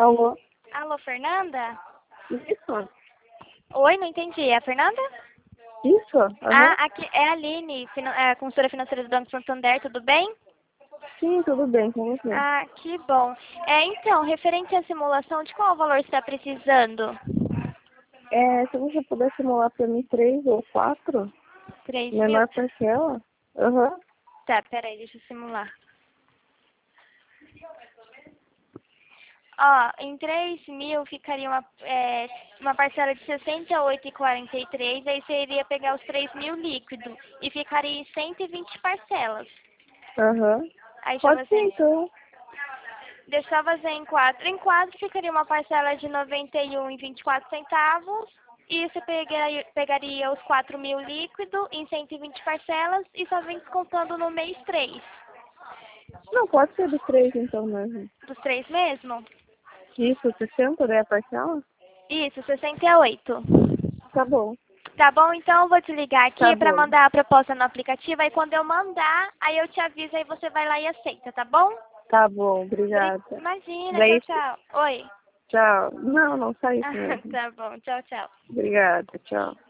Alô? Alô, Fernanda? Isso? Oi, não entendi. É a Fernanda? Isso? Ah, Aham. aqui é a Aline, consultora financeira do Banco Santander, tudo bem? Sim, tudo bem com você. Ah, que bom. Então, referente à simulação, de qual valor você está precisando? Se você puder simular para mim 3 ou 4, 3.000? menor parcela? Aham. Tá, peraí, deixa eu simular. Ó, em 3.000 ficaria uma parcela de 68,43, aí você iria pegar os 3.000 líquido e ficaria em 120 parcelas. Aham. Aí deixa eu Pode ser fazer, então. deixa eu fazer em 4. Em 4 ficaria uma parcela de 91,24 centavos e você pegaria os 4.000 líquido em 120 parcelas e só vem descontando no mês 3. Não, pode ser dos 3 então mesmo. Dos 3 mesmo? Isso, 60, né, a parcela? Isso, 68. Tá bom. Tá bom? Então eu vou te ligar Tá aqui pra bom. mandar a proposta no aplicativo. Aí quando eu mandar, aí eu te aviso, aí você vai lá e aceita, tá bom? Tá bom, obrigada. Imagina, tchau, Daí, tchau. Oi. tchau. Não, só isso mesmo. Tá bom, tchau, tchau. Obrigada, tchau.